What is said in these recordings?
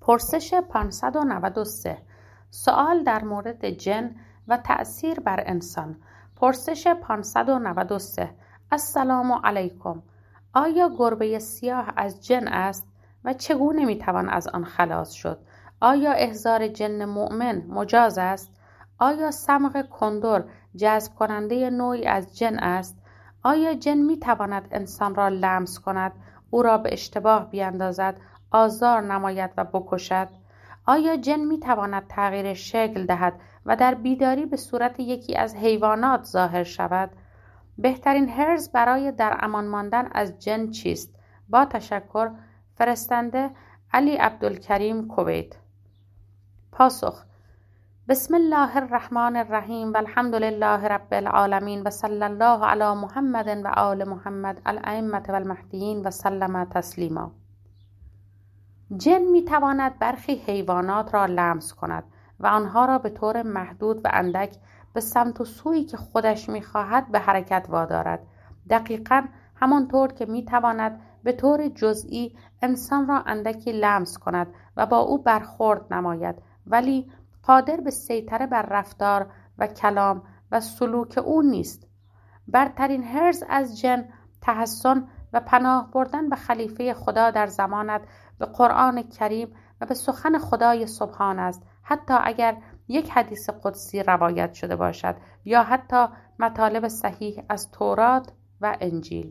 پرسش 593. سوال در مورد جن و تأثیر بر انسان. پرسش 593. السلام علیکم. آیا گربه سیاه از جن است و چگونه میتوان از آن خلاص شد؟ آیا احضار جن مؤمن مجاز است؟ آیا صمغ کندر جذب کننده نوعی از جن است؟ آیا جن میتواند انسان را لمس کند، او را به اشتباه بیندازد، آزار نماید و بکشد؟ آیا جن میتواند تغییر شکل دهد و در بیداری به صورت یکی از حیوانات ظاهر شود؟ بهترین حرز برای در امان ماندن از جن چیست؟ با تشکر، فرستنده علی عبدالکریم، کویت. پاسخ: بسم الله الرحمن الرحیم و الحمد لله رب العالمین و صلی الله علی محمد و آل محمد الائمة و المهدیین و سلم تسلیما. جن میتواند برخی حیوانات را لمس کند و آنها را به طور محدود و اندک به سمت و سویی که خودش میخواهد به حرکت وادارد. دقیقاً همانطور که میتواند به طور جزئی انسان را اندکی لمس کند و با او برخورد نماید، ولی قادر به سیطره بر رفتار و کلام و سلوک او نیست. برترین حرز از جن تحصن و پناه بردن به خلیفه خدا در زمانت، به قرآن کریم و به سخن خدای سبحان است، حتی اگر یک حدیث قدسی روایت شده باشد یا حتی مطالب صحیح از تورات و انجیل.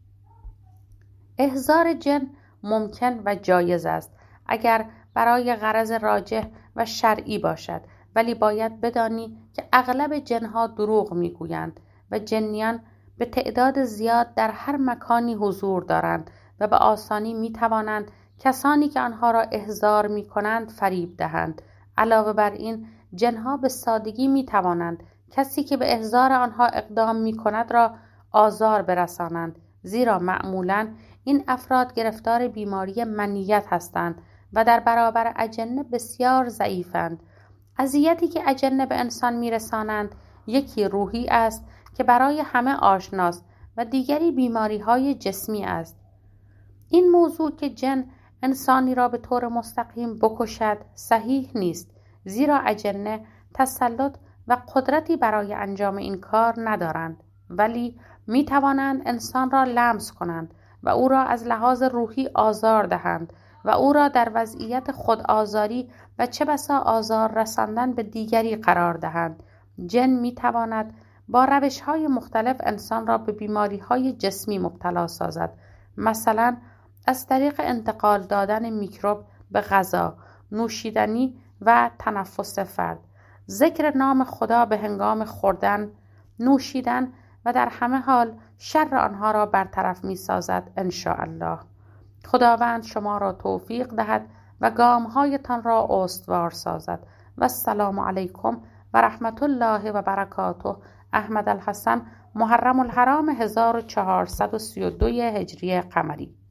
احضار جن ممکن و جایز است اگر برای غرض راجح و شرعی باشد، ولی باید بدانی که اغلب جنها دروغ میگویند و جنیان به تعداد زیاد در هر مکانی حضور دارند و به آسانی میتوانند کسانی که آنها را احضار میکنند فریب دهند. علاوه بر این، جنها به سادگی میتوانند کسی که به احضار آنها اقدام میکند را آزار برسانند، زیرا معمولاً این افراد گرفتار بیماری منیت هستند و در برابر اجنه بسیار ضعیفند. اذیتی که اجنه به انسان میرسانند یکی روحی است که برای همه آشناست و دیگری بیماری‌های جسمی است. این موضوع که جن انسانی را به طور مستقیم بکشد صحیح نیست، زیرا اجنه تسلط و قدرتی برای انجام این کار ندارند، ولی می توانند انسان را لمس کنند و او را از لحاظ روحی آزار دهند و او را در وضعیت خودآزاری و چه بسا آزار رساندن به دیگری قرار دهند. جن می تواند با روش‌های مختلف انسان را به بیماری‌های جسمی مبتلا سازد، مثلا از طریق انتقال دادن میکروب به غذا، نوشیدنی و تنفس فرد، ذکر نام خدا به هنگام خوردن، نوشیدن و در همه حال شر آنها را برطرف می سازد انشاءالله. خداوند شما را توفیق دهد و گام‌هایتان را استوار سازد. و السلام علیکم و رحمت الله و برکاته. احمد الحسن، محرم الحرام 1432 هجری قمری.